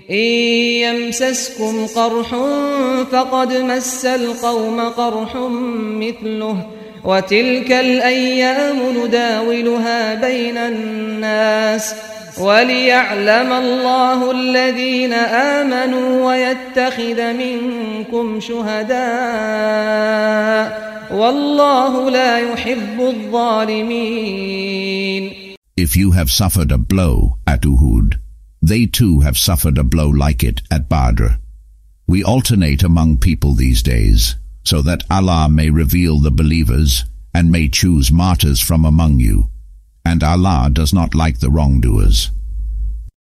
إن يمسسكم قرح فقد مس القوم قرح مثله وتلك الأيام نداولها بين الناس وليعلم الله الذين آمنوا ويتخذ منكم شهداء والله لا يحب الظالمين. If you have suffered a blow at Uhud, they too have suffered a blow like it at Badr. We alternate among people these days, so that Allah may reveal the believers and may choose martyrs from among you. And Allah does not like the wrongdoers.